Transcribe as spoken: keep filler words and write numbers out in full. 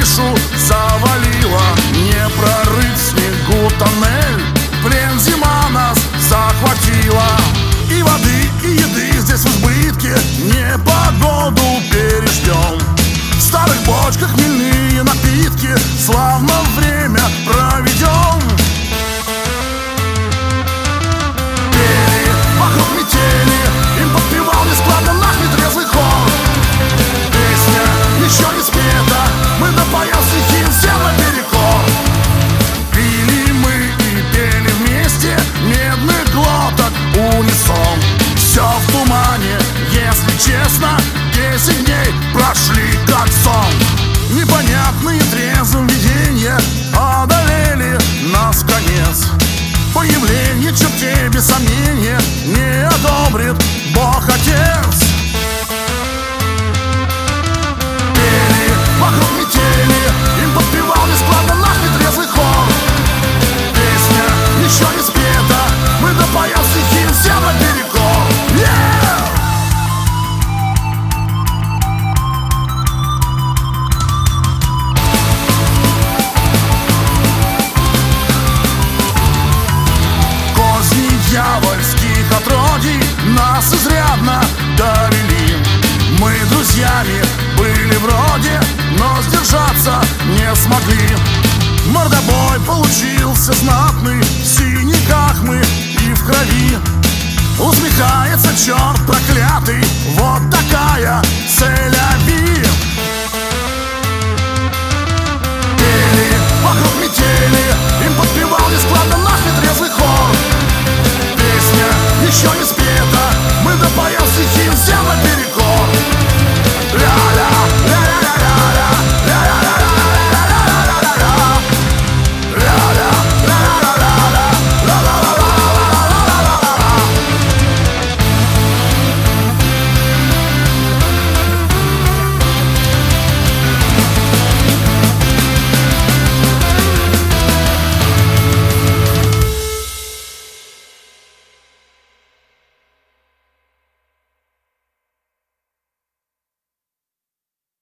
крышу завалило, не прорыть в снегу тоннель. Плен зима нас захватила, и воды, и еды здесь в избытке, непогоду переждем. В старых бочках хмельные напитки, славно время проведем. Пели вокруг метели, им подпевал нескладно наш нетрезвый хор. Песня еще не спета, мы напоем стихи всем наперекор. Пили мы и пели вместе, медных глоток унисон. Все в тумане, если честно, десять дней прошли как сон. Непонятные трезвым видения одолели нас в конец. Появление чертей без сомнения не одобрит Бог Отец. Пели вокруг метели, им подпевал нескладно наш нетрезвый хор. Песня еще не спета, мы допоем стихи всем наперекор. Yeah! Козни дьявольских отродий нас изрядно довели. Мы друзьями были вроде, но сдержаться не смогли. Мордобой получился знатный, в синяках мы и в крови. Усмехается черт проклятый, вот такая цель-ави.